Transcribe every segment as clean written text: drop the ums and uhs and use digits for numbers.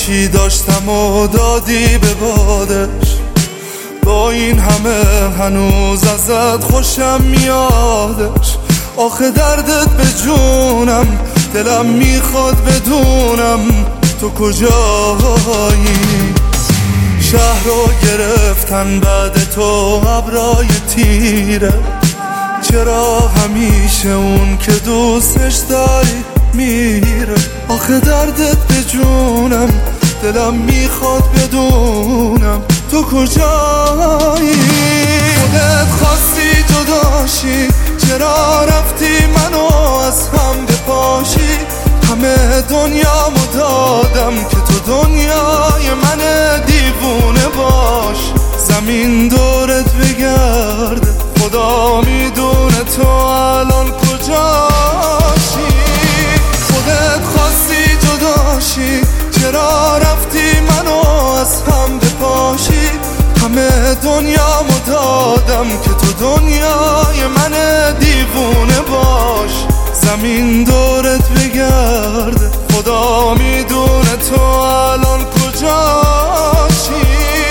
چی داشتم و دادی به بادش. با این همه هنوز ازت خوشم میادش. آخه دردت به جونم، دلم میخواد بدونم تو کجایی. شهر رو گرفتن بعد تو ابرای تیره. چرا همیشه اون که دوستش داری میره؟ آخه دردت به جونم، دلم میخواد بدونم تو کجایی. خودت خواستی جداشی، چرا رفتی منو از هم بپاشی؟ همه دنیامو دادم که تو دنیای من دیوونه باش. زمین دورت بگرده، خدا میدونه تو الان کجاشی. خودت خواستی جداشی، چرا رفتی منو از هم بپاشی؟ همه دنیامو دادم که تو دنیای من دیوونه باش. زمین دورت بگرده، خدا میدونه تو الان کجاشی.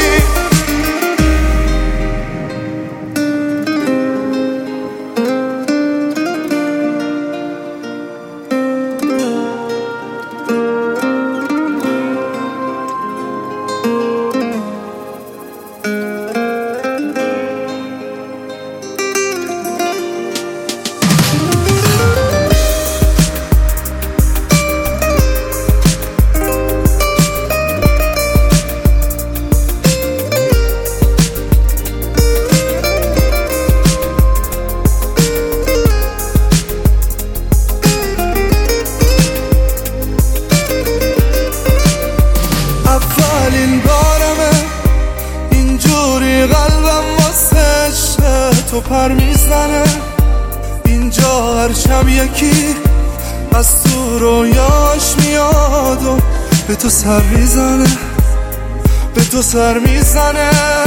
اولین بارمه اینجوری قلبم واسه عشق تو پر میزنه. اینجا هر شب یکی از تو رویاش میاد و به تو سر میزنه، به تو سر میزنه.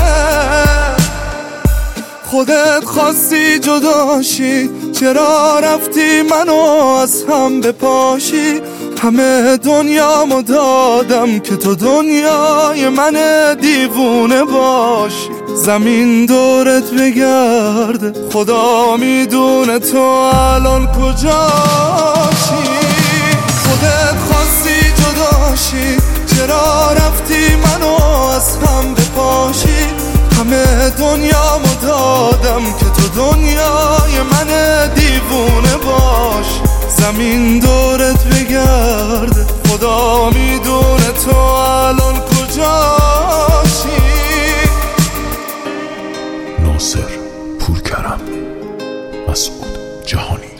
خودت خواستی جداشی، چرا رفتی منو از هم بپاشی؟ همه دنیامو دادم که تو دنیای من دیوونه باشی. زمین دورت بگرده، خدا میدونه تو الان کجاشی. خودت خواستی جداشی، چرا رفتی منو از هم بپاشی؟ همه دنیامو دادم که تو دنیای من دیوونه باش. زمین دورت بگرده، خدا میدونه تو الان کجاشی. ناصر پورکرم، مسعود جهانی.